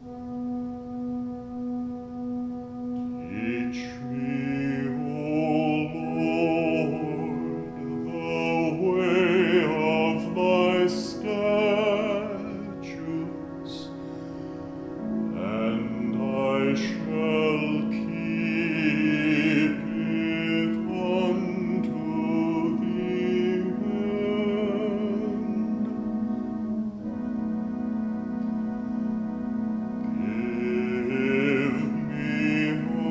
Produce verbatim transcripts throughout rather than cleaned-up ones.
Teach me, O Lord, the way of thy statutes, and I shall keep it unto the end. Give me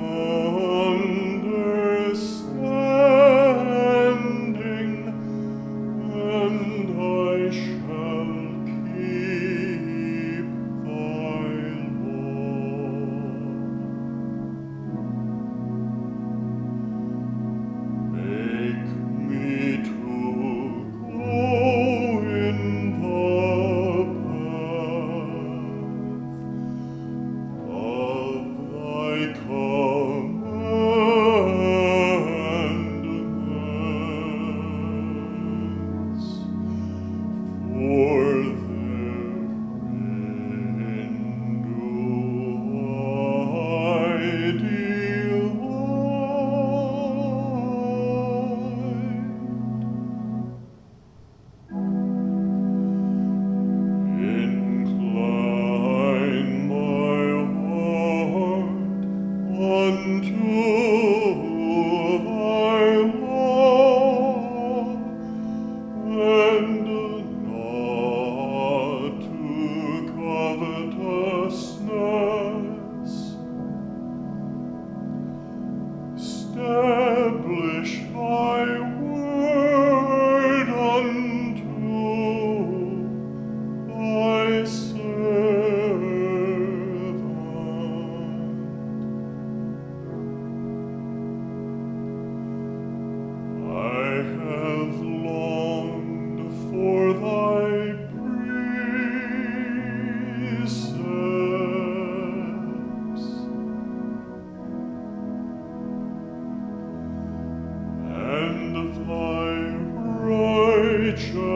understanding, and I shall keep thy law. Make me to go in the path of thy commandments, for therein do I delight. Incline my heart unto thy law, and not to covetousness. Establish thy word unto thy servant. I have longed for thy precepts, and thy righteousness.